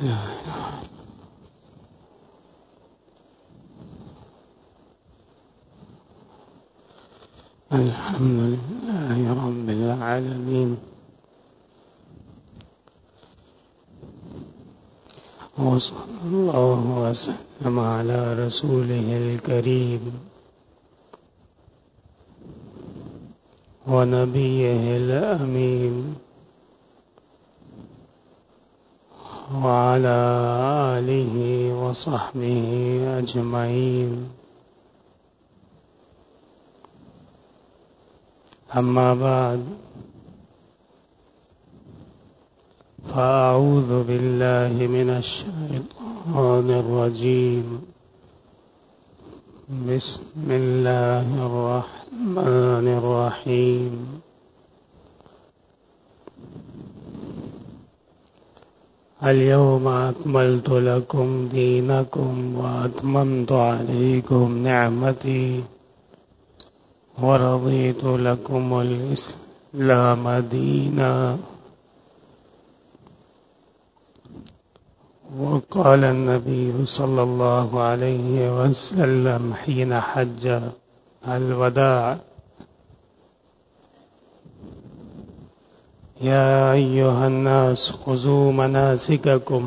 الحمد لله رب العالمين، وصلى الله وسلم على رسوله الكريم ونبيه الأمين وعلى آله وصحبه أجمعين. أما بعد، فأعوذ بالله من الشيطان الرجيم. بسم الله الرحمن الرحيم. اليوم أكملت لكم دينكم وأتممت عليكم نعمتي ورضيت لكم الإسلام دينا. وقال النبي صلى الله عليه وسلم حين حج الوداع: يا أيها الناس خذوا مناسككم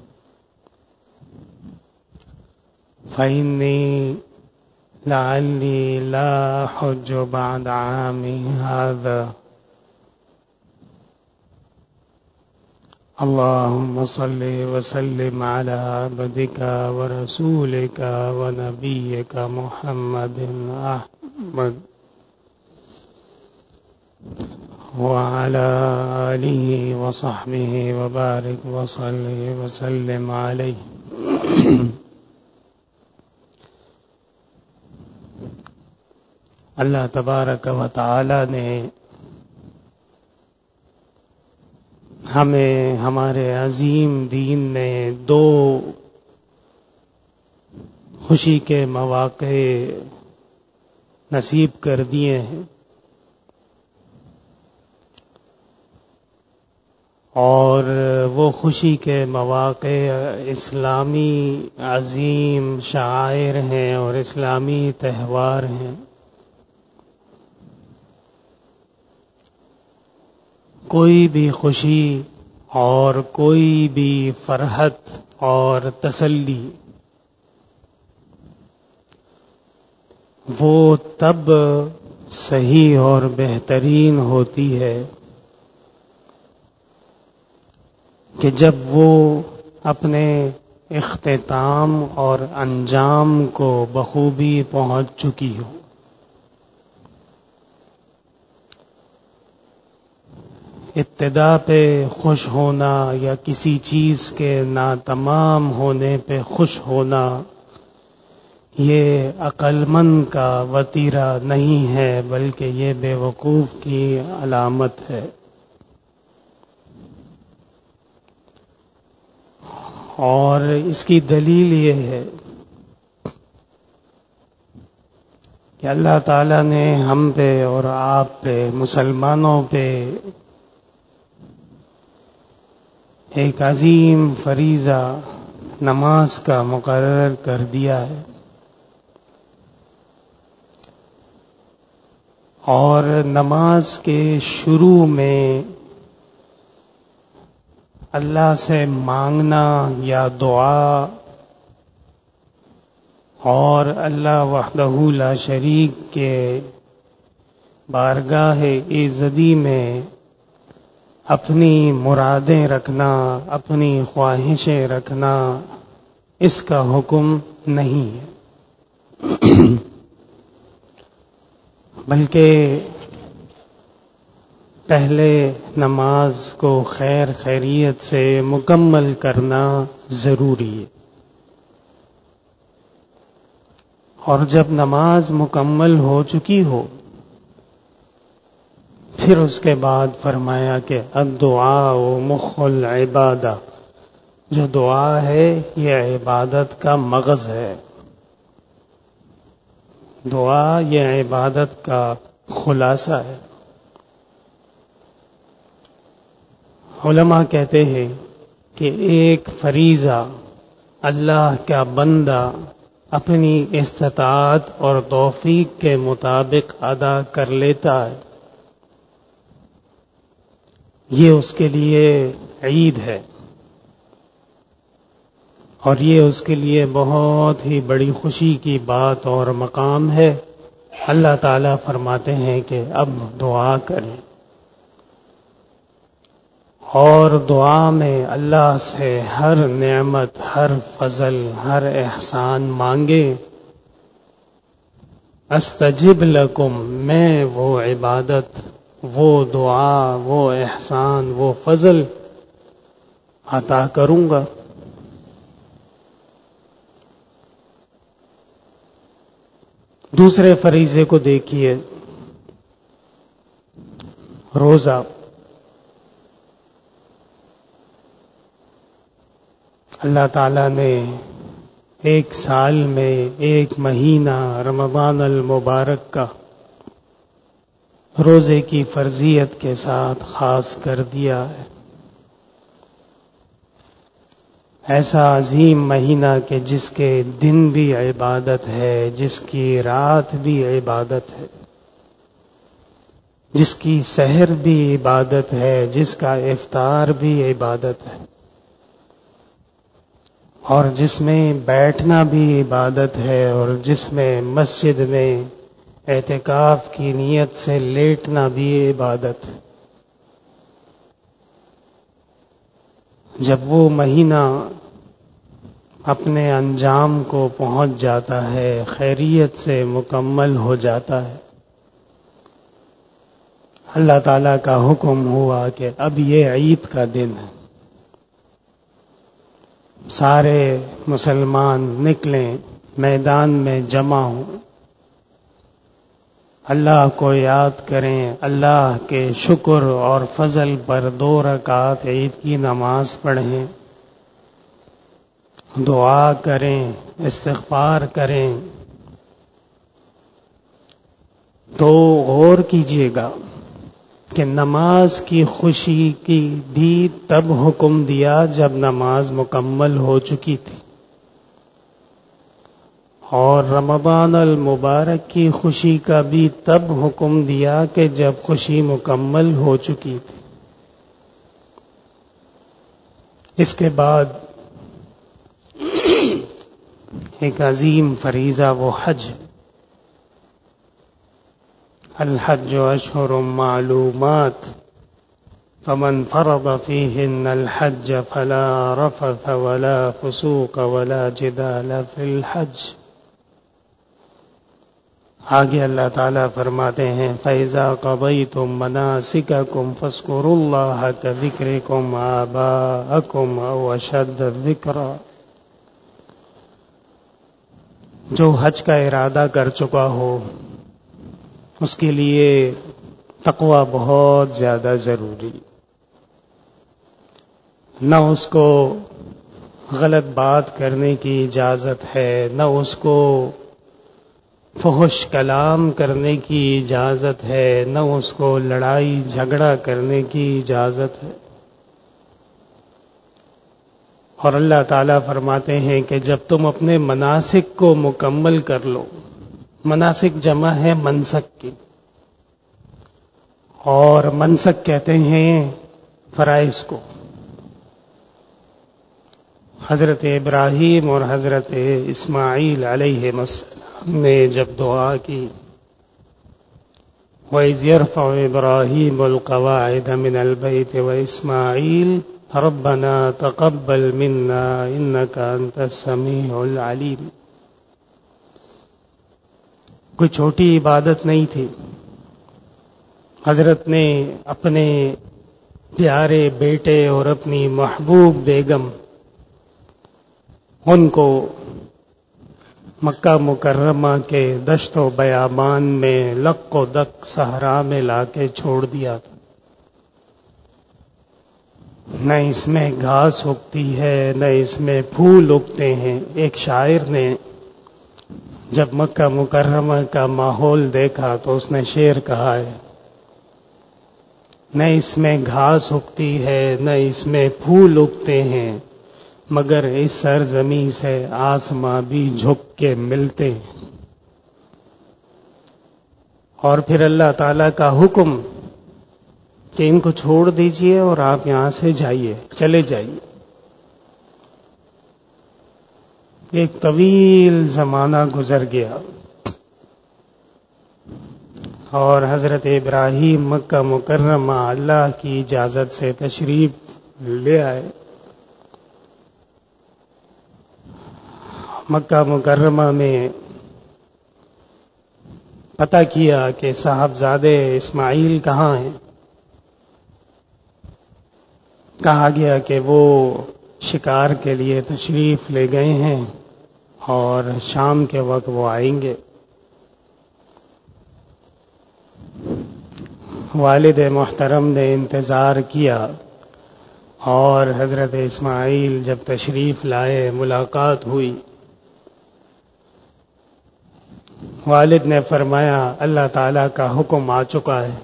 فإني لعلي لا أحج بعد عامي هذا. اللهم صل وسلم على عبدك ورسولك ونبيك محمد أحمد وعلى آله وصحبه وبارك وسلم عليه. اللہ تبارک و تعالی نے ہمیں ہمارے عظیم دین نے دو خوشی کے مواقع نصیب کر دیے ہیں، اور وہ خوشی کے مواقع اسلامی عظیم شعائر ہیں اور اسلامی تہوار ہیں۔ کوئی بھی خوشی اور کوئی بھی فرحت اور تسلی وہ تب صحیح اور بہترین ہوتی ہے کہ جب وہ اپنے اختتام اور انجام کو بخوبی پہنچ چکی ہو۔ ابتدا پہ خوش ہونا یا کسی چیز کے ناتمام ہونے پہ خوش ہونا یہ عقل مند کا وتیرہ نہیں ہے، بلکہ یہ بے وقوف کی علامت ہے۔ اور اس کی دلیل یہ ہے کہ اللہ تعالیٰ نے ہم پہ اور آپ پہ، مسلمانوں پہ ایک عظیم فریضہ نماز کا مقرر کر دیا ہے، اور نماز کے شروع میں اللہ سے مانگنا یا دعا اور اللہ وحدہ لا شریک کے بارگاہ ایزدی میں اپنی مرادیں رکھنا، اپنی خواہشیں رکھنا، اس کا حکم نہیں ہے، بلکہ پہلے نماز کو خیر خیریت سے مکمل کرنا ضروری ہے۔ اور جب نماز مکمل ہو چکی ہو، پھر اس کے بعد فرمایا کہ الدعاء مخ العبادہ، جو دعا ہے یہ عبادت کا مغز ہے، دعا یہ عبادت کا خلاصہ ہے۔ علماء کہتے ہیں کہ ایک فریضہ اللہ کا بندہ اپنی استطاعت اور توفیق کے مطابق ادا کر لیتا ہے، یہ اس کے لیے عید ہے، اور یہ اس کے لیے بہت ہی بڑی خوشی کی بات اور مقام ہے۔ اللہ تعالیٰ فرماتے ہیں کہ اب دعا کریں، اور دعا میں اللہ سے ہر نعمت، ہر فضل، ہر احسان مانگے۔ استجب لکم، میں وہ عبادت، وہ دعا، وہ احسان، وہ فضل عطا کروں گا۔ دوسرے فریضے کو دیکھیے، روزہ۔ اللہ تعالیٰ نے ایک سال میں ایک مہینہ رمضان المبارک کا روزے کی فرضیت کے ساتھ خاص کر دیا ہے۔ ایسا عظیم مہینہ کہ جس کے دن بھی عبادت ہے، جس کی رات بھی عبادت ہے، جس کی سحر بھی عبادت ہے، جس کا افطار بھی عبادت ہے، اور جس میں بیٹھنا بھی عبادت ہے، اور جس میں مسجد میں اعتکاف کی نیت سے لیٹنا بھی عبادت ہے۔ جب وہ مہینہ اپنے انجام کو پہنچ جاتا ہے، خیریت سے مکمل ہو جاتا ہے، اللہ تعالیٰ کا حکم ہوا کہ اب یہ عید کا دن ہے، سارے مسلمان نکلیں، میدان میں جمع ہوں، اللہ کو یاد کریں، اللہ کے شکر اور فضل پر 2 رکعت عید کی نماز پڑھیں، دعا کریں، استغفار کریں۔ تو غور کیجئے گا کہ نماز کی خوشی کی بھی تب حکم دیا جب نماز مکمل ہو چکی تھی، اور رمضان المبارک کی خوشی کا بھی تب حکم دیا کہ جب خوشی مکمل ہو چکی تھی۔ اس کے بعد ایک عظیم فریضہ وہ حج۔ الحج اشہر معلومات فمن فرض فیہن الحج فلا رفث ولا فسوق ولا جدال فی الحج۔ آگے اللہ تعالیٰ فرماتے ہیں فَإِذَا قَضَيْتُم مَّنَاسِكَكُمْ فاذْكُرُوا اللَّهَ كَذِكْرِكُمْ آبَاءَكُمْ أَوْ أَشَدَّ ذِكْرًا۔ جو حج کا ارادہ کر چکا ہو اس کے لیے تقوی بہت زیادہ ضروری، نہ اس کو غلط بات کرنے کی اجازت ہے، نہ اس کو فحش کلام کرنے کی اجازت ہے، نہ اس کو لڑائی جھگڑا کرنے کی اجازت ہے۔ اور اللہ تعالیٰ فرماتے ہیں کہ جب تم اپنے مناسک کو مکمل کر لو، مناسک جمع ہے منسک کی، اور منسک کہتے ہیں فرائض کو۔ حضرت ابراہیم اور حضرت اسماعیل علیہ السلام نے جب دعا کی وَإِذْ يَرْفَعُ إِبْرَاهِيمُ الْقَوَاعِدَ مِنَ الْبَيْتِ وَإِسْمَاعِيلُ رَبَّنَا تَقَبَّلْ مِنَّا إِنَّكَ أَنْتَ السَّمِيعُ الْعَلِيمُ۔ کوئی چھوٹی عبادت نہیں تھی، حضرت نے اپنے پیارے بیٹے اور اپنی محبوب بیگم ان کو مکہ مکرمہ کے دشت و بیابان میں لق و دق صحرا میں لا کے چھوڑ دیا تھا۔ نہ اس میں گھاس اگتی ہے، نہ اس میں پھول اگتے ہیں۔ ایک شاعر نے جب مکہ مکرمہ کا ماحول دیکھا تو اس نے شعر کہا ہے نہ اس میں گھاس اگتی ہے نہ اس میں پھول اگتے ہیں، مگر اس سرزمین سے آسماں بھی جھک کے ملتے ہیں۔ اور پھر اللہ تعالیٰ کا حکم کہ ان کو چھوڑ دیجئے اور آپ یہاں سے جائیے، چلے جائیے۔ ایک طویل زمانہ گزر گیا اور حضرت ابراہیم مکہ مکرمہ اللہ کی اجازت سے تشریف لے آئے۔ مکہ مکرمہ میں پتہ کیا کہ صاحبزادے اسماعیل کہاں ہیں۔ کہا گیا کہ وہ شکار کے لیے تشریف لے گئے ہیں اور شام کے وقت وہ آئیں گے۔ والد محترم نے انتظار کیا اور حضرت اسماعیل جب تشریف لائے ملاقات ہوئی۔ والد نے فرمایا اللہ تعالیٰ کا حکم آ چکا ہے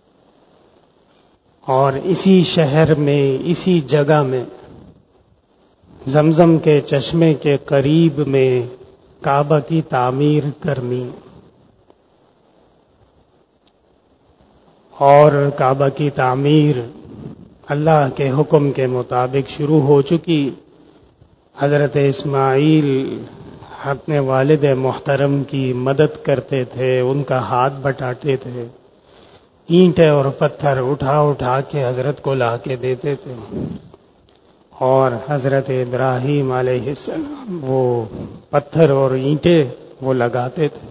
اور اسی شہر میں اسی جگہ میں زمزم کے چشمے کے قریب میں کعبہ کی تعمیر کرنی، اور کعبہ کی تعمیر اللہ کے حکم کے مطابق شروع ہو چکی۔ حضرت اسماعیل اپنے والد محترم کی مدد کرتے تھے، ان کا ہاتھ بٹاتے تھے، اینٹیں اور پتھر اٹھا اٹھا کے حضرت کو لا کے دیتے تھے، اور حضرت ابراہیم علیہ السلام وہ پتھر اور اینٹیں وہ لگاتے تھے۔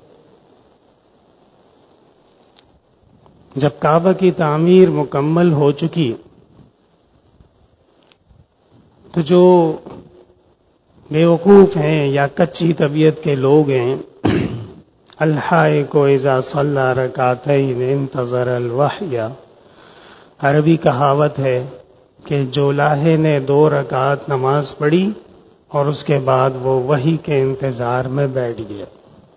جب کعبہ کی تعمیر مکمل ہو چکی تو جو بیوقوف ہیں یا کچی طبیعت کے لوگ ہیں، الحائق اذا صلی رکعتین انتظر الوحی، عربی کہاوت ہے کہ جو لاہے نے 2 رکعت نماز پڑھی اور اس کے بعد وہ وحی کے انتظار میں بیٹھ گیا۔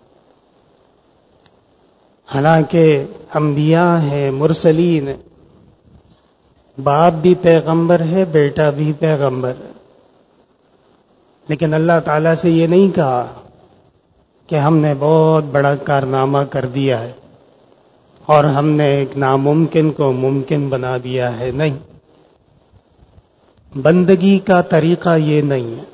حالانکہ انبیاء ہیں، مرسلین، باپ بھی پیغمبر ہے، بیٹا بھی پیغمبر ہے، لیکن اللہ تعالیٰ سے یہ نہیں کہا کہ ہم نے بہت بڑا کارنامہ کر دیا ہے اور ہم نے ایک ناممکن کو ممکن بنا دیا ہے، نہیں، بندگی کا طریقہ یہ نہیں ہے،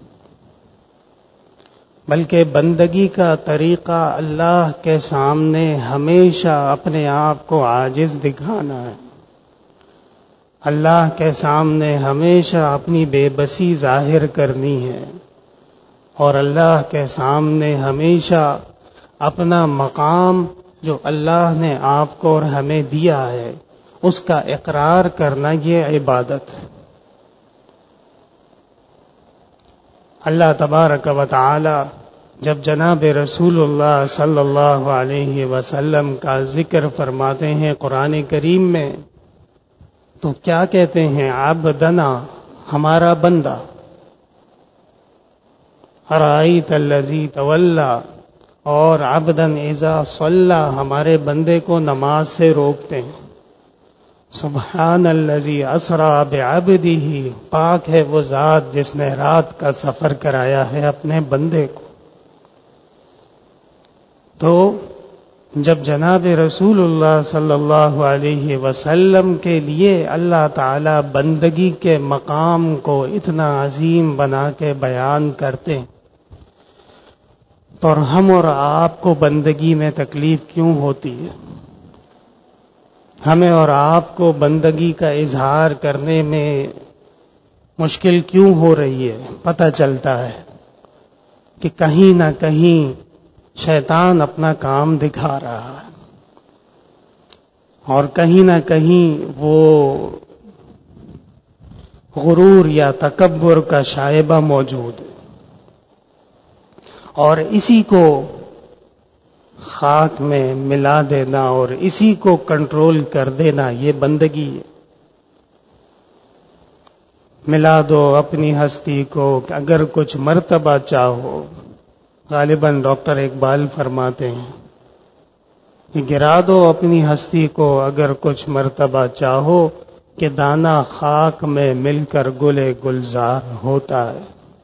بلکہ بندگی کا طریقہ اللہ کے سامنے ہمیشہ اپنے آپ کو عاجز دکھانا ہے، اللہ کے سامنے ہمیشہ اپنی بے بسی ظاہر کرنی ہے، اور اللہ کے سامنے ہمیشہ اپنا مقام جو اللہ نے آپ کو اور ہمیں دیا ہے اس کا اقرار کرنا، یہ عبادت ہے۔ اللہ تبارک و تعالی جب جناب رسول اللہ صلی اللہ علیہ وسلم کا ذکر فرماتے ہیں قرآن کریم میں تو کیا کہتے ہیں؟ عبدنا، ہمارا بندہ، ارائیت الذی تولی، اور عبدن اذا صلی، ہمارے بندے کو نماز سے روکتے ہیں۔ سبحان الذی اسری بعبدہ، پاک ہے وہ ذات جس نے رات کا سفر کرایا ہے اپنے بندے کو۔ تو جب جناب رسول اللہ صلی اللہ علیہ وسلم کے لیے اللہ تعالی بندگی کے مقام کو اتنا عظیم بنا کے بیان کرتے تو ہم اور آپ کو بندگی میں تکلیف کیوں ہوتی ہے؟ ہمیں اور آپ کو بندگی کا اظہار کرنے میں مشکل کیوں ہو رہی ہے؟ پتہ چلتا ہے کہ کہیں نہ کہیں شیطان اپنا کام دکھا رہا ہے، اور کہیں نہ کہیں وہ غرور یا تکبر کا شائبہ موجود ہے، اور اسی کو خاک میں ملا دینا اور اسی کو کنٹرول کر دینا یہ بندگی ہے۔ ملا دو اپنی ہستی کو اگر کچھ مرتبہ چاہو، غالباً ڈاکٹر اقبال فرماتے ہیں کہ گرا دو اپنی ہستی کو اگر کچھ مرتبہ چاہو، کہ دانا خاک میں مل کر گلے گلزار ہوتا ہے۔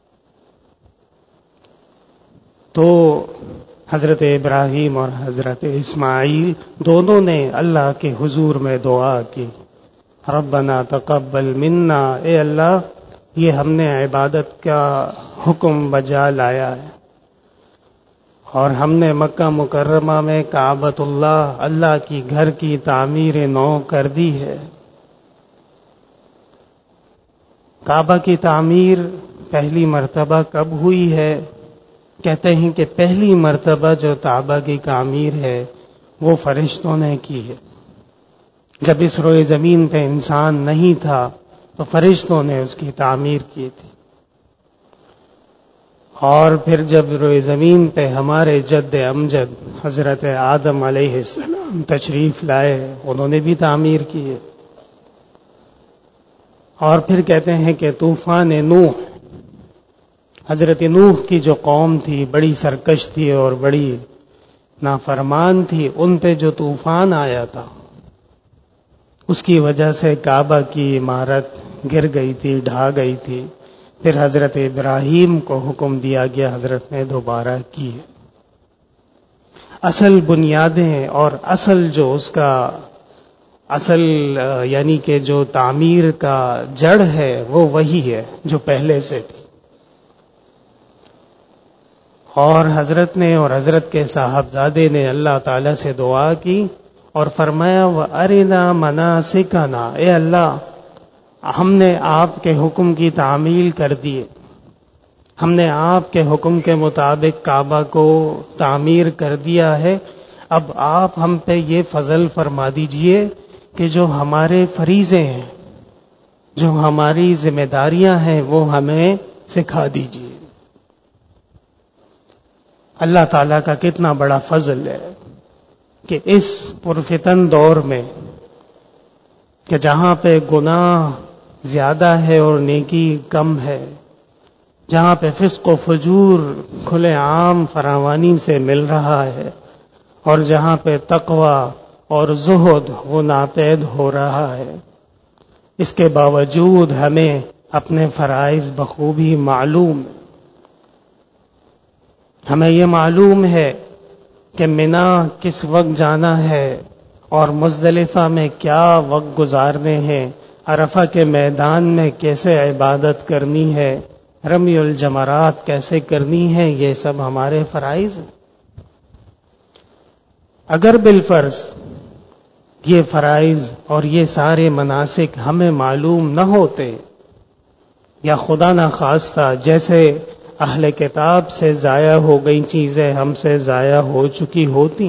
تو حضرت ابراہیم اور حضرت اسماعیل دونوں نے اللہ کے حضور میں دعا کی، ربنا تقبل منا، اے اللہ یہ ہم نے عبادت کا حکم بجا لایا ہے، اور ہم نے مکہ مکرمہ میں کعبۃ اللہ کی گھر کی تعمیر نو کر دی ہے۔ کعبہ کی تعمیر پہلی مرتبہ کب ہوئی ہے؟ کہتے ہیں کہ پہلی مرتبہ جو کعبہ کی تعمیر ہے وہ فرشتوں نے کی ہے۔ جب اس روئے زمین پہ انسان نہیں تھا تو فرشتوں نے اس کی تعمیر کی تھی، اور پھر جب روئے زمین پہ ہمارے جد امجد حضرت آدم علیہ السلام تشریف لائے، انہوں نے بھی تعمیر کی ہے۔ اور پھر کہتے ہیں کہ طوفان نوح، حضرت نوح کی جو قوم تھی بڑی سرکش تھی اور بڑی نافرمان تھی، ان پہ جو طوفان آیا تھا اس کی وجہ سے کعبہ کی عمارت گر گئی تھی، ڈھا گئی تھی۔ پھر حضرت ابراہیم کو حکم دیا گیا، حضرت نے دوبارہ کی ہے۔ اصل بنیادیں اور اصل جو اس کا اصل یعنی کہ جو تعمیر کا جڑ ہے وہ وہی ہے جو پہلے سے تھی۔ اور حضرت نے اور حضرت کے صاحبزادے نے اللہ تعالیٰ سے دعا کی اور فرمایا وَأَرِنَا مَنَاسِكَنَا، اے اللہ ہم نے آپ کے حکم کی تعمیل کر دی، ہم نے آپ کے حکم کے مطابق کعبہ کو تعمیر کر دیا ہے، اب آپ ہم پہ یہ فضل فرما دیجئے کہ جو ہمارے فریضے ہیں، جو ہماری ذمہ داریاں ہیں وہ ہمیں سکھا دیجئے۔ اللہ تعالیٰ کا کتنا بڑا فضل ہے کہ اس پرفتن دور میں کہ جہاں پہ گناہ زیادہ ہے اور نیکی کم ہے، جہاں پہ فسق و فجور کھلے عام فراوانی سے مل رہا ہے، اور جہاں پہ تقوی اور زہد وہ ناپید ہو رہا ہے، اس کے باوجود ہمیں اپنے فرائض بخوبی معلوم ہے۔ ہمیں یہ معلوم ہے کہ منا کس وقت جانا ہے اور مزدلفہ میں کیا وقت گزارنے ہیں، عرفہ کے میدان میں کیسے عبادت کرنی ہے، رمی الجمرات کیسے کرنی ہے، یہ سب ہمارے فرائض ہیں۔ اگر بالفرض یہ فرائض اور یہ سارے مناسک ہمیں معلوم نہ ہوتے، یا خدا نخواستہ جیسے اہل کتاب سے ضائع ہو گئی چیزیں ہم سے ضائع ہو چکی ہوتی،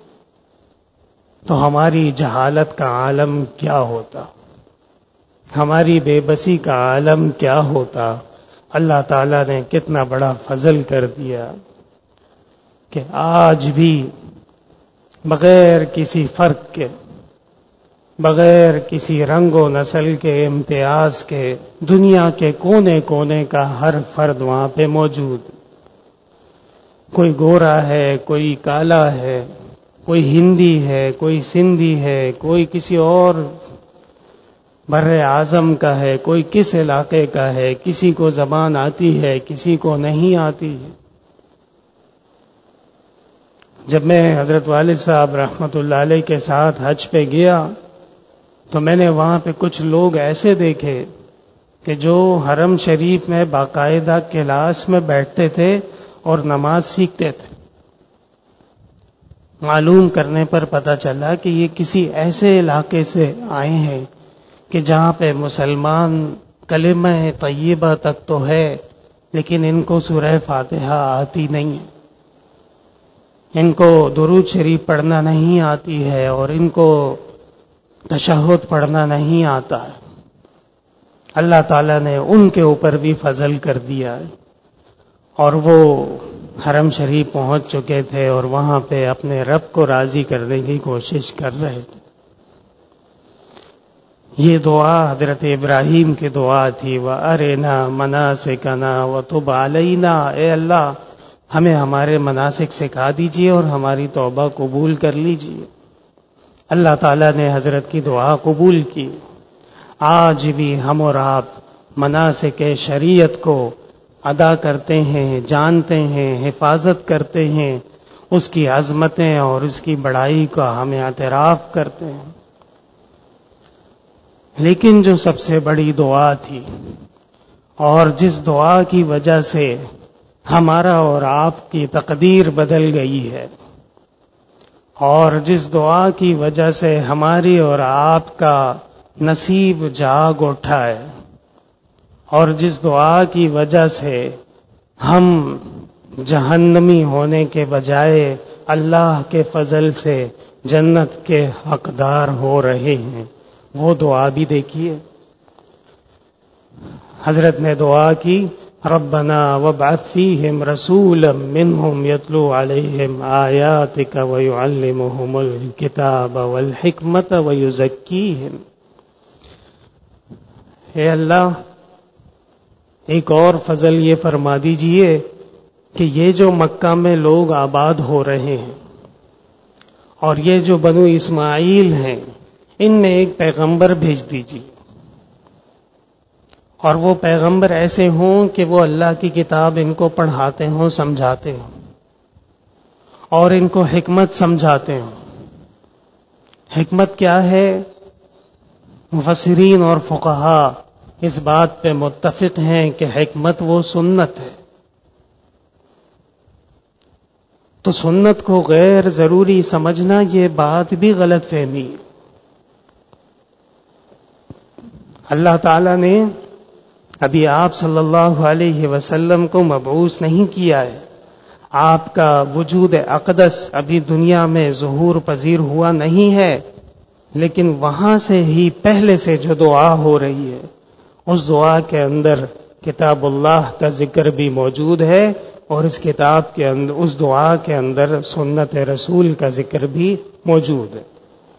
تو ہماری جہالت کا عالم کیا ہوتا، ہماری بے بسی کا عالم کیا ہوتا۔ اللہ تعالیٰ نے کتنا بڑا فضل کر دیا کہ آج بھی بغیر کسی فرق کے، بغیر کسی رنگ و نسل کے امتیاز کے، دنیا کے کونے کونے کا ہر فرد وہاں پہ موجود، کوئی گورا ہے، کوئی کالا ہے، کوئی ہندی ہے، کوئی سندھی ہے، کوئی کسی اور بر اعظم کا ہے، کوئی کس علاقے کا ہے، کسی کو زبان آتی ہے، کسی کو نہیں آتی ہے۔ جب میں حضرت والد صاحب رحمۃ اللہ علیہ کے ساتھ حج پہ گیا تو میں نے وہاں پہ کچھ لوگ ایسے دیکھے کہ جو حرم شریف میں باقاعدہ کلاس میں بیٹھتے تھے اور نماز سیکھتے تھے۔ معلوم کرنے پر پتہ چلا کہ یہ کسی ایسے علاقے سے آئے ہیں کہ جہاں پہ مسلمان کلمہ طیبہ تک تو ہے لیکن ان کو سورہ فاتحہ آتی نہیں ہے، ان کو درود شریف پڑھنا نہیں آتی ہے، اور ان کو تشہد پڑھنا نہیں آتا ہے۔ اللہ تعالیٰ نے ان کے اوپر بھی فضل کر دیا ہے، اور وہ حرم شریف پہنچ چکے تھے اور وہاں پہ اپنے رب کو راضی کرنے کی کوشش کر رہے تھے۔ یہ دعا حضرت ابراہیم کی دعا تھی، وَأَرِنَا مَنَاسِكَنَا وَتُبْ عَلَيْنَا، اے اللہ ہمیں ہمارے مناسک سکھا دیجیے اور ہماری توبہ قبول کر لیجیے۔ اللہ تعالیٰ نے حضرت کی دعا قبول کی۔ آج بھی ہم اور آپ مناسک شریعت کو ادا کرتے ہیں، جانتے ہیں، حفاظت کرتے ہیں، اس کی عظمتیں اور اس کی بڑائی کا ہم اعتراف کرتے ہیں۔ لیکن جو سب سے بڑی دعا تھی اور جس دعا کی وجہ سے ہمارا اور آپ کی تقدیر بدل گئی ہے، اور جس دعا کی وجہ سے ہماری اور آپ کا نصیب جاگ اٹھا ہے، اور جس دعا کی وجہ سے ہم جہنمی ہونے کے بجائے اللہ کے فضل سے جنت کے حقدار ہو رہے ہیں، وہ دعا بھی دیکھیے۔ حضرت نے دعا کی، ربنا وابعث فیہم رسولا منہم یتلو علیہم آیاتک ویعلمہم الکتاب والحکمت ویزکیہم۔ اے اللہ، ایک اور فضل یہ فرما دیجئے کہ یہ جو مکہ میں لوگ آباد ہو رہے ہیں اور یہ جو بنو اسماعیل ہیں، ان میں ایک پیغمبر بھیج دیجیے، اور وہ پیغمبر ایسے ہوں کہ وہ اللہ کی کتاب ان کو پڑھاتے ہوں، سمجھاتے ہوں، اور ان کو حکمت سمجھاتے ہوں۔ حکمت کیا ہے؟ مفسرین اور فقہا اس بات پہ متفق ہیں کہ حکمت وہ سنت ہے۔ تو سنت کو غیر ضروری سمجھنا یہ بات بھی غلط فہمی ہے۔ اللہ تعالیٰ نے ابھی آپ صلی اللہ علیہ وسلم کو مبعوث نہیں کیا ہے، آپ کا وجود اقدس ابھی دنیا میں ظہور پذیر ہوا نہیں ہے، لیکن وہاں سے ہی پہلے سے جو دعا ہو رہی ہے، اس دعا کے اندر کتاب اللہ کا ذکر بھی موجود ہے، اور اس کتاب کے اندر، اس دعا کے اندر سنت رسول کا ذکر بھی موجود ہے۔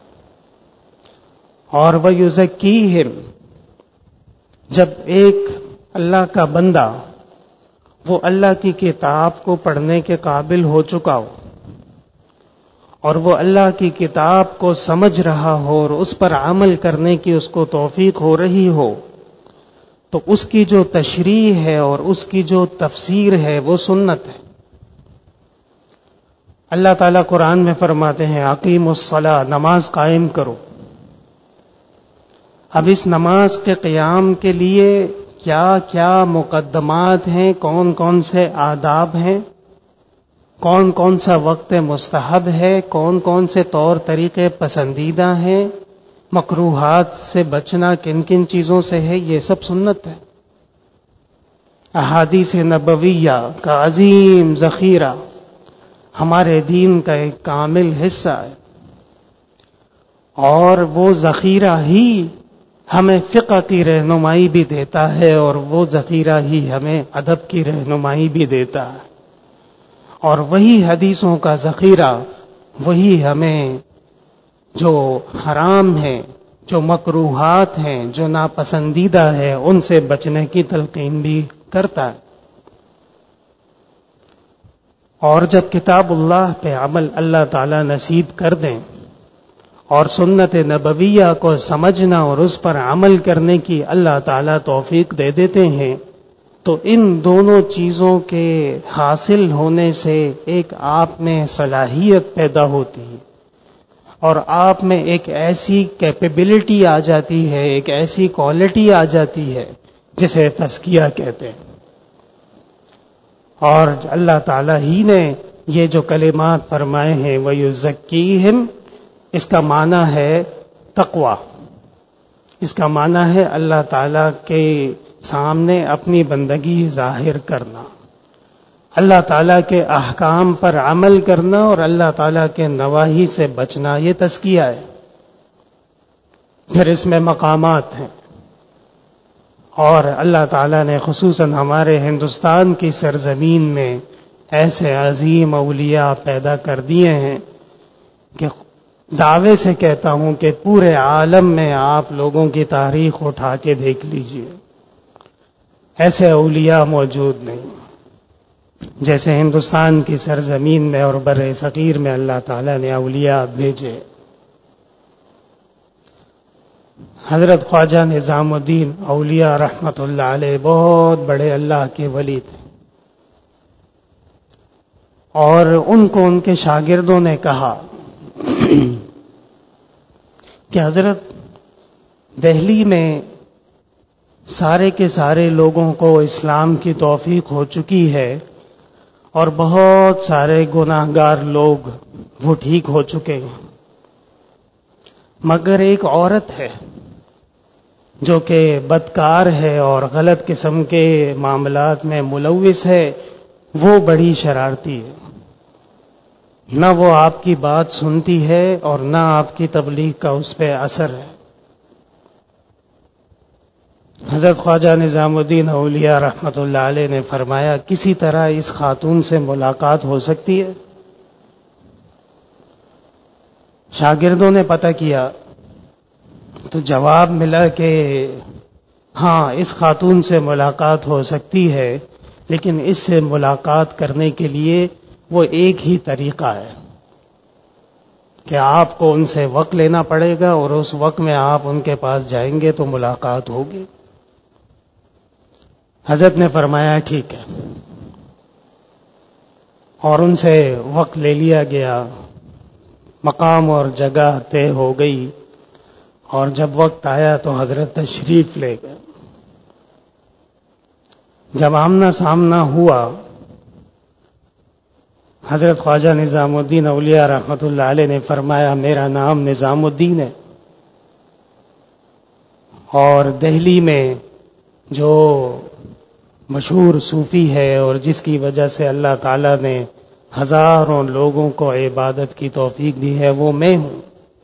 اور وَيُزَكِّيهِمْ، جب ایک اللہ کا بندہ وہ اللہ کی کتاب کو پڑھنے کے قابل ہو چکا ہو، اور وہ اللہ کی کتاب کو سمجھ رہا ہو اور اس پر عمل کرنے کی اس کو توفیق ہو رہی ہو، تو اس کی جو تشریح ہے اور اس کی جو تفسیر ہے وہ سنت ہے۔ اللہ تعالیٰ قرآن میں فرماتے ہیں، اقیموا الصلاۃ، نماز قائم کرو۔ اب اس نماز کے قیام کے لیے کیا کیا مقدمات ہیں، کون کون سے آداب ہیں، کون کون سا وقت مستحب ہے، کون کون سے طور طریقے پسندیدہ ہیں، مکروہات سے بچنا کن کن چیزوں سے ہے، یہ سب سنت ہے۔ احادیث نبویہ کا عظیم ذخیرہ ہمارے دین کا ایک کامل حصہ ہے، اور وہ ذخیرہ ہی ہمیں فقہ کی رہنمائی بھی دیتا ہے، اور وہ ذخیرہ ہی ہمیں ادب کی رہنمائی بھی دیتا ہے، اور وہی حدیثوں کا ذخیرہ وہی ہمیں جو حرام ہیں، جو مکروہات ہیں، جو ناپسندیدہ ہے، ان سے بچنے کی تلقین بھی کرتا ہے۔ اور جب کتاب اللہ پہ عمل اللہ تعالی نصیب کر دیں اور سنت نبویہ کو سمجھنا اور اس پر عمل کرنے کی اللہ تعالی توفیق دے دیتے ہیں، تو ان دونوں چیزوں کے حاصل ہونے سے ایک آپ میں صلاحیت پیدا ہوتی ہے، اور آپ میں ایک ایسی کیپیبلٹی آ جاتی ہے، ایک ایسی کوالٹی آ جاتی ہے جسے تزکیہ کہتے ہیں۔ اور اللہ تعالیٰ ہی نے یہ جو کلمات فرمائے ہیں وَيُزَكِّيهِمْ، اس کا معنی ہے تقوی، اس کا معنی ہے اللہ تعالیٰ کے سامنے اپنی بندگی ظاہر کرنا، اللہ تعالیٰ کے احکام پر عمل کرنا اور اللہ تعالیٰ کے نواہی سے بچنا، یہ تزکیہ ہے۔ پھر اس میں مقامات ہیں، اور اللہ تعالیٰ نے خصوصاً ہمارے ہندوستان کی سرزمین میں ایسے عظیم اولیاء پیدا کر دیے ہیں کہ دعوے سے کہتا ہوں کہ پورے عالم میں آپ لوگوں کی تاریخ اٹھا کے دیکھ لیجئے، ایسے اولیاء موجود نہیں۔ جیسے ہندوستان کی سرزمین میں اور بر صغیر میں اللہ تعالیٰ نے اولیاء بھیجے. حضرت خواجہ نظام الدین اولیاء رحمت اللہ علیہ بہت بڑے اللہ کے ولی تھے، اور ان کو ان کے شاگردوں نے کہا کہ حضرت دہلی میں سارے کے سارے لوگوں کو اسلام کی توفیق ہو چکی ہے اور بہت سارے گناہ گار لوگ وہ ٹھیک ہو چکے ہیں، مگر ایک عورت ہے جو کہ بدکار ہے اور غلط قسم کے معاملات میں ملوث ہے، وہ بڑی شرارتی ہے، نہ وہ آپ کی بات سنتی ہے اور نہ آپ کی تبلیغ کا اس پہ اثر ہے. حضرت خواجہ نظام الدین اولیاء رحمت اللہ علیہ نے فرمایا کسی طرح اس خاتون سے ملاقات ہو سکتی ہے؟ شاگردوں نے پتہ کیا تو جواب ملا کہ ہاں اس خاتون سے ملاقات ہو سکتی ہے، لیکن اس سے ملاقات کرنے کے لیے وہ ایک ہی طریقہ ہے کہ آپ کو ان سے وقت لینا پڑے گا، اور اس وقت میں آپ ان کے پاس جائیں گے تو ملاقات ہوگی. حضرت نے فرمایا ٹھیک ہے، اور ان سے وقت لے لیا گیا، مقام اور جگہ طے ہو گئی، اور جب وقت آیا تو حضرت تشریف لے گئے. جب آمنا سامنا ہوا، حضرت خواجہ نظام الدین اولیاء رحمت اللہ علیہ نے فرمایا میرا نام نظام الدین ہے، اور دہلی میں جو مشہور صوفی ہے اور جس کی وجہ سے اللہ تعالیٰ نے ہزاروں لوگوں کو عبادت کی توفیق دی ہے وہ میں ہوں،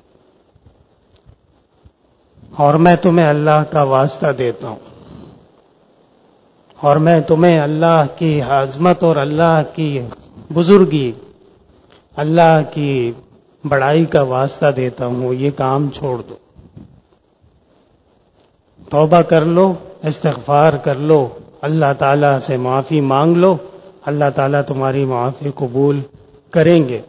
اور میں تمہیں اللہ کا واسطہ دیتا ہوں، اور میں تمہیں اللہ کی عظمت اور اللہ کی بزرگی، اللہ کی بڑائی کا واسطہ دیتا ہوں، یہ کام چھوڑ دو، توبہ کر لو، استغفار کر لو، اللہ تعالیٰ سے معافی مانگ لو، اللہ تعالیٰ تمہاری معافی قبول کریں گے.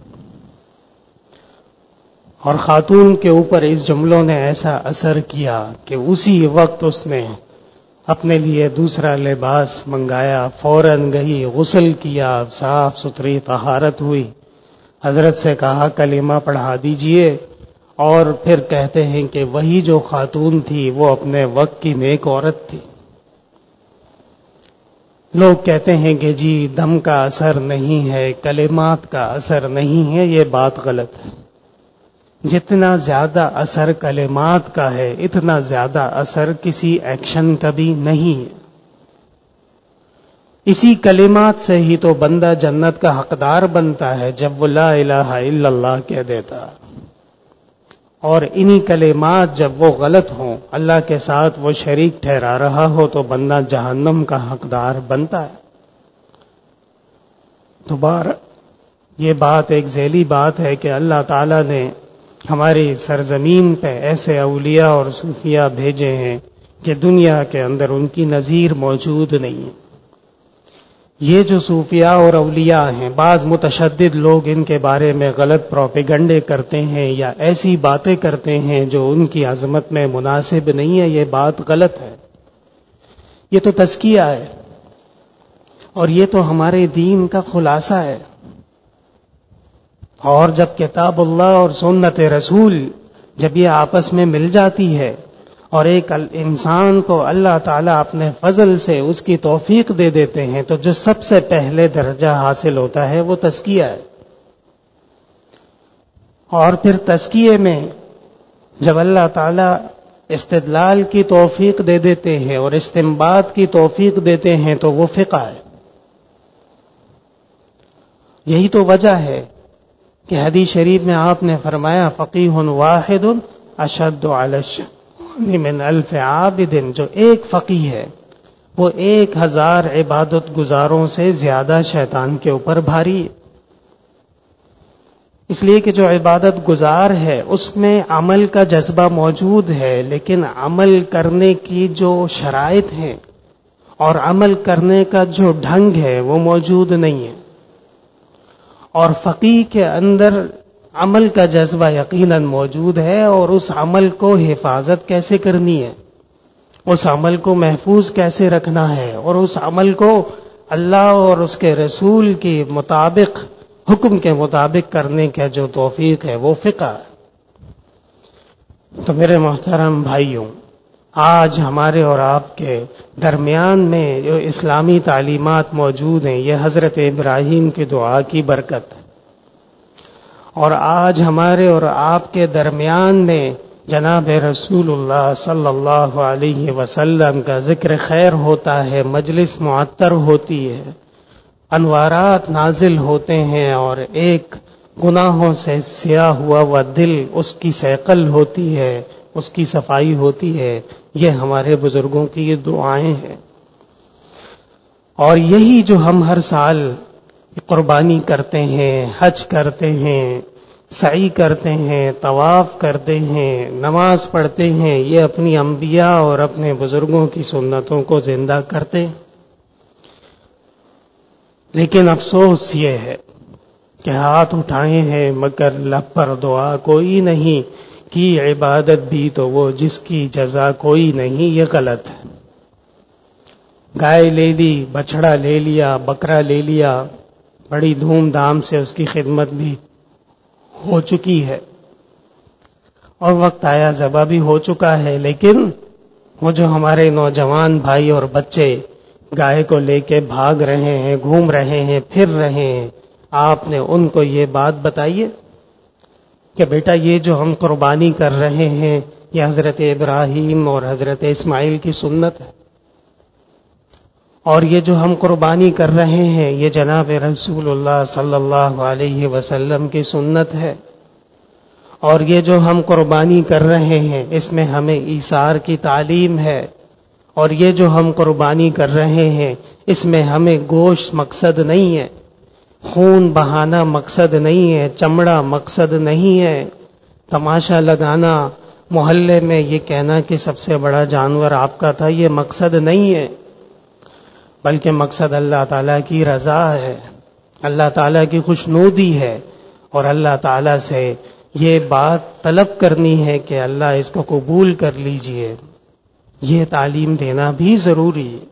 اور خاتون کے اوپر اس جملوں نے ایسا اثر کیا کہ اسی وقت اس نے اپنے لیے دوسرا لباس منگایا، فوراً گئی، غسل کیا، صاف ستھری طہارت ہوئی، حضرت سے کہا کلمہ پڑھا دیجئے، اور پھر کہتے ہیں کہ وہی جو خاتون تھی وہ اپنے وقت کی نیک عورت تھی. لوگ کہتے ہیں کہ جی دم کا اثر نہیں ہے، کلمات کا اثر نہیں ہے، یہ بات غلط ہے. جتنا زیادہ اثر کلمات کا ہے اتنا زیادہ اثر کسی ایکشن کا بھی نہیں ہے. اسی کلمات سے ہی تو بندہ جنت کا حقدار بنتا ہے جب وہ لا الہ الا اللہ کہہ دیتا، اور انہی کلمات جب وہ غلط ہوں، اللہ کے ساتھ وہ شریک ٹھہرا رہا ہو، تو بندہ جہنم کا حقدار بنتا ہے. دوبارہ یہ بات ایک ذیلی بات ہے کہ اللہ تعالیٰ نے ہماری سرزمین پہ ایسے اولیاء اور صوفیاء بھیجے ہیں کہ دنیا کے اندر ان کی نظیر موجود نہیں ہے. یہ جو صوفیاء اور اولیاء ہیں، بعض متشدد لوگ ان کے بارے میں غلط پروپیگنڈے کرتے ہیں یا ایسی باتیں کرتے ہیں جو ان کی عظمت میں مناسب نہیں ہے. یہ بات غلط ہے، یہ تو تزکیہ ہے، اور یہ تو ہمارے دین کا خلاصہ ہے. اور جب کتاب اللہ اور سنت رسول جب یہ آپس میں مل جاتی ہے اور ایک انسان کو اللہ تعالیٰ اپنے فضل سے اس کی توفیق دے دیتے ہیں، تو جو سب سے پہلے درجہ حاصل ہوتا ہے وہ تزکیہ ہے. اور پھر تزکیے میں جب اللہ تعالیٰ استدلال کی توفیق دے دیتے ہیں اور استنباط کی توفیق دیتے ہیں تو وہ فقہ ہے. یہی تو وجہ ہے کہ حدیث شریف میں آپ نے فرمایا فقیہ واحد اشد علی الشیطان من الف عابد، جو ایک فقیہ ہے وہ 1000 عبادت گزاروں سے زیادہ شیطان کے اوپر بھاری ہے. اس لیے کہ جو عبادت گزار ہے اس میں عمل کا جذبہ موجود ہے، لیکن عمل کرنے کی جو شرائط ہیں اور عمل کرنے کا جو ڈھنگ ہے وہ موجود نہیں ہے. اور فقیہ کے اندر عمل کا جذبہ یقیناً موجود ہے، اور اس عمل کو حفاظت کیسے کرنی ہے، اس عمل کو محفوظ کیسے رکھنا ہے، اور اس عمل کو اللہ اور اس کے رسول کے مطابق، حکم کے مطابق کرنے کا جو توفیق ہے وہ فقہ ہے. تو میرے محترم بھائیوں، آج ہمارے اور آپ کے درمیان میں جو اسلامی تعلیمات موجود ہیں، یہ حضرت ابراہیم کی دعا کی برکت ہے. اور آج ہمارے اور آپ کے درمیان میں جناب رسول اللہ صلی اللہ علیہ وسلم کا ذکر خیر ہوتا ہے، مجلس معطر ہوتی ہے، انوارات نازل ہوتے ہیں، اور ایک گناہوں سے سیاہ ہوا دل اس کی صیقل ہوتی ہے، اس کی صفائی ہوتی ہے. یہ ہمارے بزرگوں کی یہ دعائیں ہیں. اور یہی جو ہم ہر سال قربانی کرتے ہیں، حج کرتے ہیں، سعی کرتے ہیں، طواف کرتے ہیں، نماز پڑھتے ہیں، یہ اپنی انبیاء اور اپنے بزرگوں کی سنتوں کو زندہ کرتے. لیکن افسوس یہ ہے کہ ہاتھ اٹھائے ہیں مگر لب پر دعا کوئی نہیں، کی عبادت بھی تو وہ جس کی جزا کوئی نہیں. یہ غلط ہے. گائے لے لی، بچڑا لے لیا، بکرا لے لیا، بڑی دھوم دھام سے اس کی خدمت بھی ہو چکی ہے، اور وقت آیا ذبح بھی ہو چکا ہے. لیکن وہ جو ہمارے نوجوان بھائی اور بچے گائے کو لے کے بھاگ رہے ہیں، گھوم رہے ہیں، پھر رہے ہیں، آپ نے ان کو یہ بات بتائیے کہ بیٹا یہ جو ہم قربانی کر رہے ہیں یہ حضرت ابراہیم اور حضرت اسماعیل کی سنت ہے، اور یہ جو ہم قربانی کر رہے ہیں یہ جناب رسول اللہ صلی اللہ علیہ وسلم کی سنت ہے، اور یہ جو ہم قربانی کر رہے ہیں اس میں ہمیں ایثار کی تعلیم ہے، اور یہ جو ہم قربانی کر رہے ہیں اس میں ہمیں گوشت مقصد نہیں ہے، خون بہانا مقصد نہیں ہے، چمڑا مقصد نہیں ہے، تماشا لگانا، محلے میں یہ کہنا کہ سب سے بڑا جانور آپ کا تھا، یہ مقصد نہیں ہے. بلکہ مقصد اللہ تعالیٰ کی رضا ہے، اللہ تعالیٰ کی خوشنودی ہے، اور اللہ تعالیٰ سے یہ بات طلب کرنی ہے کہ اللہ اس کو قبول کر لیجئے. یہ تعلیم دینا بھی ضروری ہے.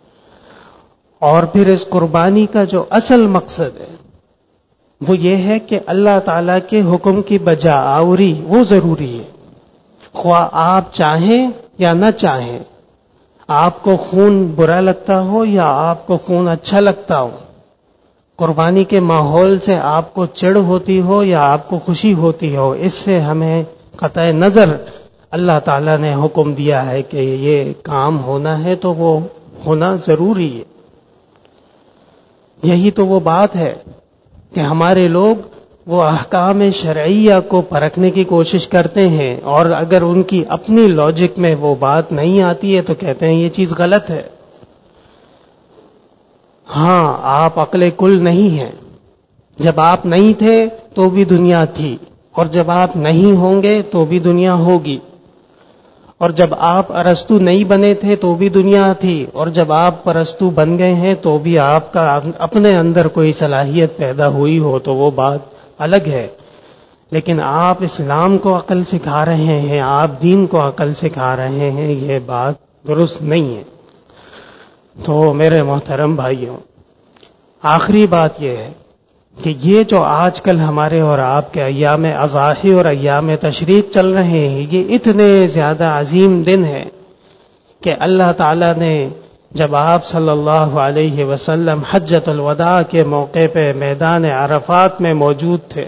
اور پھر اس قربانی کا جو اصل مقصد ہے وہ یہ ہے کہ اللہ تعالیٰ کے حکم کی بجا آوری وہ ضروری ہے، خواہ آپ چاہیں یا نہ چاہیں، آپ کو خون برا لگتا ہو یا آپ کو خون اچھا لگتا ہو، قربانی کے ماحول سے آپ کو چڑ ہوتی ہو یا آپ کو خوشی ہوتی ہو، اس سے ہمیں قطع نظر اللہ تعالیٰ نے حکم دیا ہے کہ یہ کام ہونا ہے تو وہ ہونا ضروری ہے. یہی تو وہ بات ہے کہ ہمارے لوگ وہ احکام شرعیہ کو پرکھنے کی کوشش کرتے ہیں، اور اگر ان کی اپنی لاجک میں وہ بات نہیں آتی ہے تو کہتے ہیں یہ چیز غلط ہے. ہاں، آپ عقل کل نہیں ہیں. جب آپ نہیں تھے تو بھی دنیا تھی، اور جب آپ نہیں ہوں گے تو بھی دنیا ہوگی، اور جب آپ ارسطو نہیں بنے تھے تو بھی دنیا تھی، اور جب آپ ارسطو بن گئے ہیں تو بھی آپ کا اپنے اندر کوئی صلاحیت پیدا ہوئی ہو تو وہ بات الگ ہے. لیکن آپ اسلام کو عقل سکھا رہے ہیں، آپ دین کو عقل سکھا رہے ہیں، یہ بات درست نہیں ہے. تو میرے محترم بھائیوں، آخری بات یہ ہے کہ یہ جو آج کل ہمارے اور آپ کے ایام اضاحی اور ایام تشریق چل رہے ہیں، یہ اتنے زیادہ عظیم دن ہیں کہ اللہ تعالیٰ نے جب آپ صلی اللہ علیہ وسلم حجۃ الوداع کے موقع پہ میدان عرفات میں موجود تھے،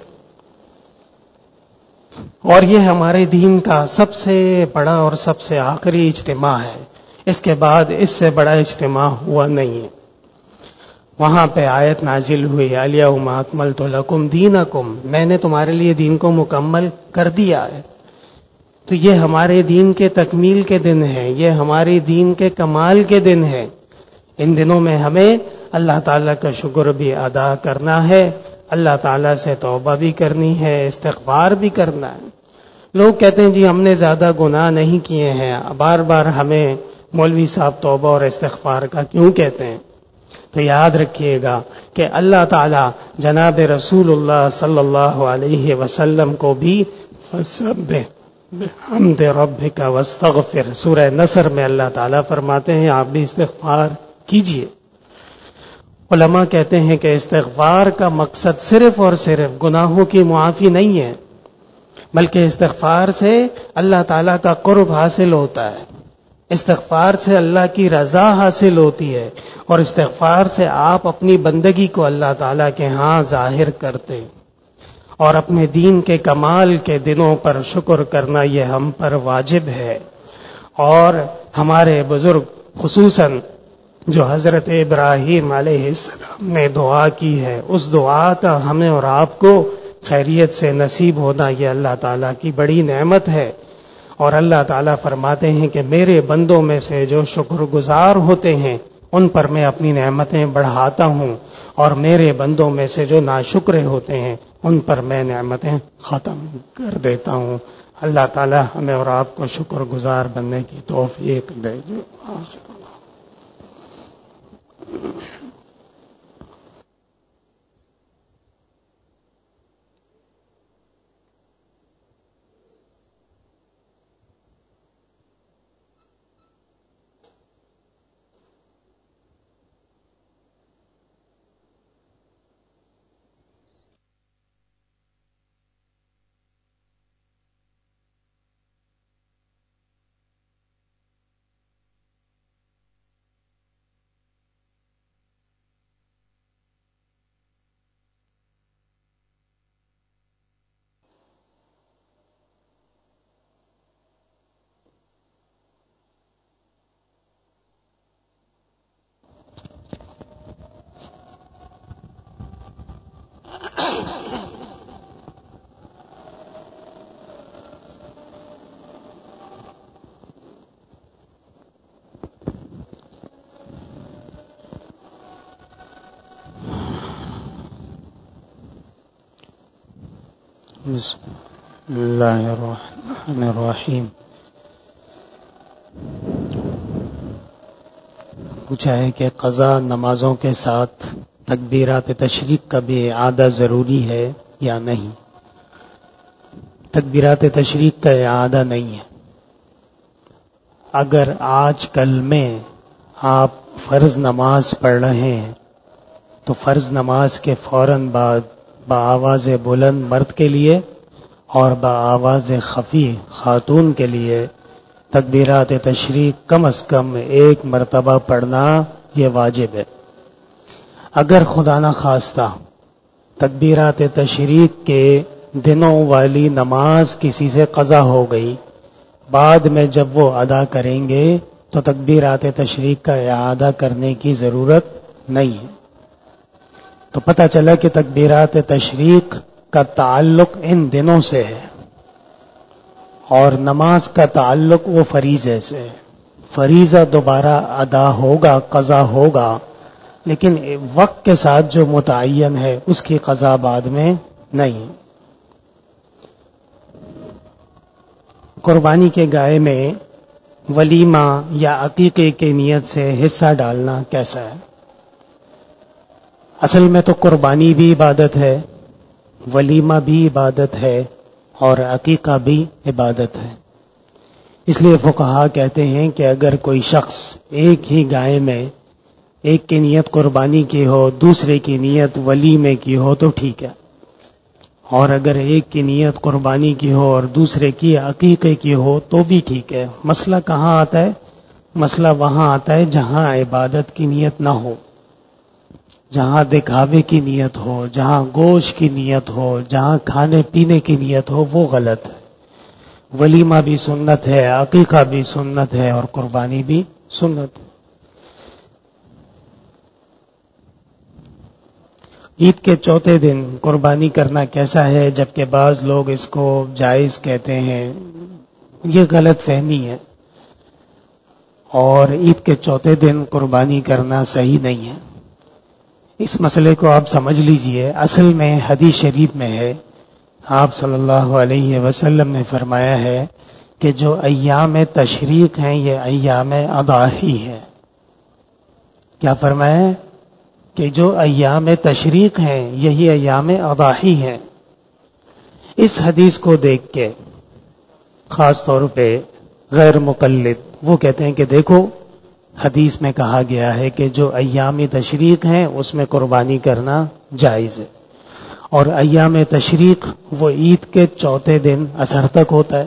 اور یہ ہمارے دین کا سب سے بڑا اور سب سے آخری اجتماع ہے، اس کے بعد اس سے بڑا اجتماع ہوا نہیں ہے. وہاں پہ آیت نازل ہوئی، الیوم اکملت لکم دینکم، میں نے تمہارے لیے دین کو مکمل کر دیا ہے. تو یہ ہمارے دین کے تکمیل کے دن ہیں، یہ ہمارے دین کے کمال کے دن ہیں. ان دنوں میں ہمیں اللہ تعالیٰ کا شکر بھی ادا کرنا ہے، اللہ تعالیٰ سے توبہ بھی کرنی ہے، استغفار بھی کرنا ہے. لوگ کہتے ہیں جی ہم نے زیادہ گناہ نہیں کیے ہیں، بار بار ہمیں مولوی صاحب توبہ اور استغفار کا کیوں کہتے ہیں؟ تو یاد رکھیے گا کہ اللہ تعالی جناب رسول اللہ صلی اللہ علیہ وسلم کو بھی فسبح بحمد ربک واستغفر، سورہ نصر میں اللہ تعالیٰ فرماتے ہیں آپ بھی استغفار کیجئے۔ علماء کہتے ہیں کہ استغفار کا مقصد صرف اور صرف گناہوں کی معافی نہیں ہے، بلکہ استغفار سے اللہ تعالیٰ کا قرب حاصل ہوتا ہے، استغفار سے اللہ کی رضا حاصل ہوتی ہے، اور استغفار سے آپ اپنی بندگی کو اللہ تعالیٰ کے ہاں ظاہر کرتے، اور اپنے دین کے کمال کے دنوں پر شکر کرنا یہ ہم پر واجب ہے۔ اور ہمارے بزرگ خصوصاً جو حضرت ابراہیم علیہ السلام نے دعا کی ہے، اس دعا کا ہمیں اور آپ کو خیریت سے نصیب ہونا یہ اللہ تعالیٰ کی بڑی نعمت ہے۔ اور اللہ تعالیٰ فرماتے ہیں کہ میرے بندوں میں سے جو شکر گزار ہوتے ہیں ان پر میں اپنی نعمتیں بڑھاتا ہوں، اور میرے بندوں میں سے جو ناشکر ہوتے ہیں ان پر میں نعمتیں ختم کر دیتا ہوں۔ اللہ تعالیٰ ہمیں اور آپ کو شکر گزار بننے کی توفیق دے جو آخر بسم اللہ الرحمن الرحیم۔ پوچھا ہے کہ قضا نمازوں کے ساتھ تکبیرات تشریق کا بھی اعادہ ضروری ہے یا نہیں؟ تکبیرات تشریق کا اعادہ نہیں ہے۔ اگر آج کل میں آپ فرض نماز پڑھ رہے ہیں تو فرض نماز کے فوراً بعد بآواز بلند مرد کے لیے اور بآواز خفی خاتون کے لیے تکبیرات تشریق کم از کم ایک مرتبہ پڑھنا یہ واجب ہے۔ اگر خدا نخواستہ تکبیرات تشریق کے دنوں والی نماز کسی سے قضا ہو گئی، بعد میں جب وہ ادا کریں گے تو تکبیرات تشریق کا اعادہ کرنے کی ضرورت نہیں ہے۔ تو پتہ چلا کہ تکبیرات تشریق کا تعلق ان دنوں سے ہے، اور نماز کا تعلق وہ فریضے سے ہے۔ فریضہ دوبارہ ادا ہوگا، قضا ہوگا، لیکن وقت کے ساتھ جو متعین ہے اس کی قضا بعد میں نہیں۔ قربانی کے گائے میں ولیمہ یا عقیقے کی نیت سے حصہ ڈالنا کیسا ہے؟ اصل میں تو قربانی بھی عبادت ہے، ولیمہ بھی عبادت ہے، اور عقیقہ بھی عبادت ہے۔ اس لیے فقہا کہتے ہیں کہ اگر کوئی شخص ایک ہی گائے میں ایک کی نیت قربانی کی ہو، دوسرے کی نیت ولیمے کی ہو تو ٹھیک ہے، اور اگر ایک کی نیت قربانی کی ہو اور دوسرے کی عقیقے کی ہو تو بھی ٹھیک ہے۔ مسئلہ کہاں آتا ہے؟ مسئلہ وہاں آتا ہے جہاں عبادت کی نیت نہ ہو، جہاں دکھاوے کی نیت ہو، جہاں گوشت کی نیت ہو، جہاں کھانے پینے کی نیت ہو، وہ غلط ہے۔ ولیمہ بھی سنت ہے، عقیقہ بھی سنت ہے، اور قربانی بھی سنت ہے۔ عید کے چوتھے دن قربانی کرنا کیسا ہے، جبکہ بعض لوگ اس کو جائز کہتے ہیں؟ یہ غلط فہمی ہے، اور عید کے چوتھے دن قربانی کرنا صحیح نہیں ہے۔ اس مسئلے کو آپ سمجھ لیجئے۔ اصل میں حدیث شریف میں ہے، آپ صلی اللہ علیہ وسلم نے فرمایا ہے کہ جو ایام تشریق ہیں یہ ایام اضاحی ہے. کیا فرمایا؟ کہ جو ایام تشریق ہیں یہی ایام اضاحی ہیں. اس حدیث کو دیکھ کے خاص طور پہ غیر مقلد وہ کہتے ہیں کہ دیکھو حدیث میں کہا گیا ہے کہ جو ایام تشریق ہیں اس میں قربانی کرنا جائز ہے، اور ایام تشریق وہ عید کے چوتھے دن عصر تک ہوتا ہے.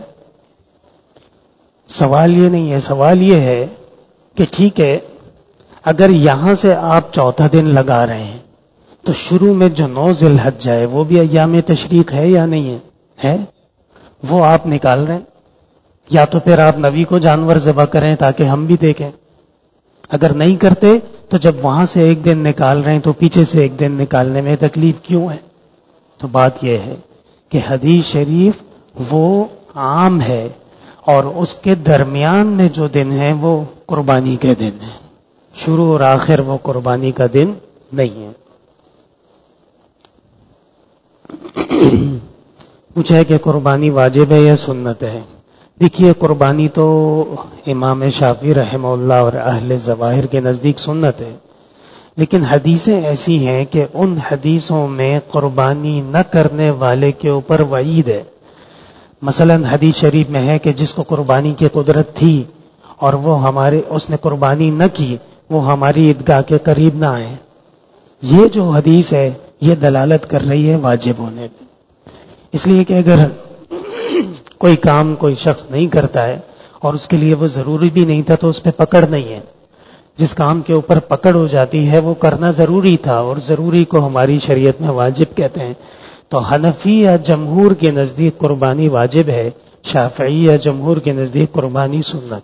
سوال یہ نہیں ہے، سوال یہ ہے کہ ٹھیک ہے اگر یہاں سے آپ چوتھا دن لگا رہے ہیں تو شروع میں جو 9 ذی الحجہ ہے وہ بھی ایام تشریق ہے یا نہیں ہے؟ وہ آپ نکال رہے ہیں. یا تو پھر آپ نوی کو جانور ذبح کریں تاکہ ہم بھی دیکھیں. اگر نہیں کرتے تو جب وہاں سے ایک دن نکال رہے ہیں تو پیچھے سے ایک دن نکالنے میں تکلیف کیوں ہے؟ تو بات یہ ہے کہ حدیث شریف وہ عام ہے اور اس کے درمیان میں جو دن ہیں وہ قربانی کے دن ہیں. شروع اور آخر وہ قربانی کا دن نہیں ہے. پوچھا ہے کہ قربانی واجب ہے یا سنت ہے؟ دیکھیے قربانی تو امام شافعی رحمہ اللہ اور اہل ظواہر کے نزدیک سنت ہے، لیکن حدیثیں ایسی ہیں کہ ان حدیثوں میں قربانی نہ کرنے والے کے اوپر وعید ہے. مثلا حدیث شریف میں ہے کہ جس کو قربانی کی قدرت تھی اور وہ اس نے قربانی نہ کی وہ ہماری عیدگاہ کے قریب نہ آئے. یہ جو حدیث ہے یہ دلالت کر رہی ہے واجب ہونے پہ. اس لیے کہ اگر کوئی کام کوئی شخص نہیں کرتا ہے اور اس کے لیے وہ ضروری بھی نہیں تھا تو اس پہ پکڑ نہیں ہے. جس کام کے اوپر پکڑ ہو جاتی ہے وہ کرنا ضروری تھا، اور ضروری کو ہماری شریعت میں واجب کہتے ہیں. تو حنفی یا جمہور کے نزدیک قربانی واجب ہے، شافعی یا جمہور کے نزدیک قربانی سنت.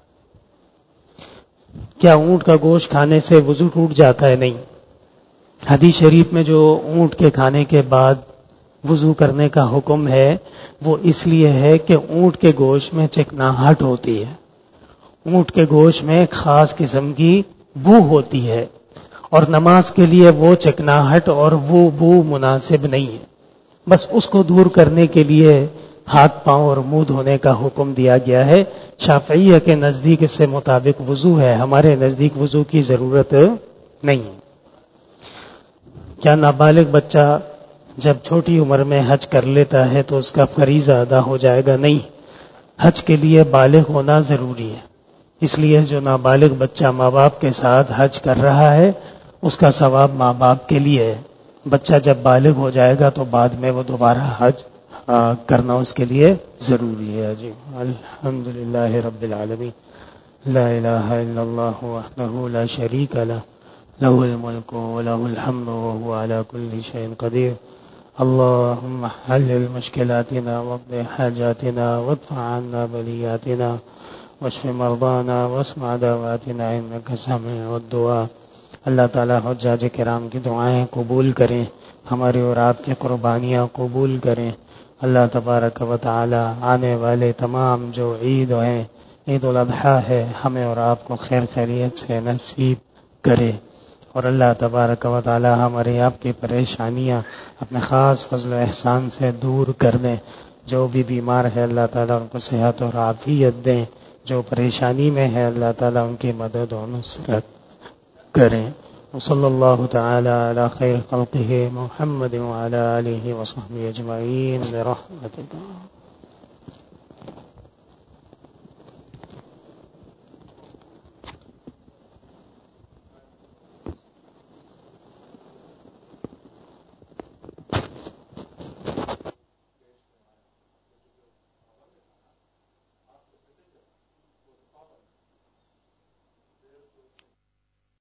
کیا اونٹ کا گوشت کھانے سے وضو ٹوٹ جاتا ہے؟ نہیں. حدیث شریف میں جو اونٹ کے کھانے کے بعد وضو کرنے کا حکم ہے وہ اس لیے ہے کہ اونٹ کے گوشت میں چکناہٹ ہوتی ہے. اونٹ کے گوشت میں ایک خاص قسم کی بو ہوتی ہے اور نماز کے لیے وہ چکناہٹ اور وہ بو مناسب نہیں ہے. بس اس کو دور کرنے کے لیے ہاتھ پاؤں اور منہ دھونے کا حکم دیا گیا ہے. شافعیہ کے نزدیک اس سے مطابق وضو ہے، ہمارے نزدیک وضو کی ضرورت نہیں ہے. کیا نابالغ بچہ جب چھوٹی عمر میں حج کر لیتا ہے تو اس کا فریضہ ادا ہو جائے گا؟ نہیں، حج کے لیے بالغ ہونا ضروری ہے. اس لیے جو نابالغ بچہ ماں باپ کے ساتھ حج کر رہا ہے اس کا ثواب ماں باپ کے لیے ہے. بچہ جب بالغ ہو جائے گا تو بعد میں وہ دوبارہ حج کرنا اس کے لیے ضروری ہے. جی الحمدللہ رب العالمین، لا الہ الا اللہ وحدہ لا شریک لہ، لہ الملک ولہ الحمد وہو علی کل شیء قدیر. اللهم حلل مشكلاتنا واقض حاجاتنا وادفع عنا بلياتنا واشف مرضانا واسمع دعواتنا انك سميع الدعاء. اللہ تعالیٰ حجاج کرام کی دعائیں قبول کریں، ہماری اور آپ کی قربانیاں قبول کریں. اللہ تبارک و تعالی آنے والے تمام جو عید ہیں، عید الاضحیٰ ہے، ہمیں اور آپ کو خیر خیریت سے نصیب کرے. اور اللہ تبارک و تعالی ہمارے آپ کی پریشانیاں اپنے خاص فضل و احسان سے دور کر دیں. جو بھی بیمار ہے اللہ تعالیٰ ان کو صحت اور عافیت دیں، جو پریشانی میں ہے اللہ تعالیٰ ان کی مدد و نصرت کریں. وصلی اللہ تعالی علی خیر خلقہ محمد وعلی آلہ وصحبہ اجمعین برحمتک.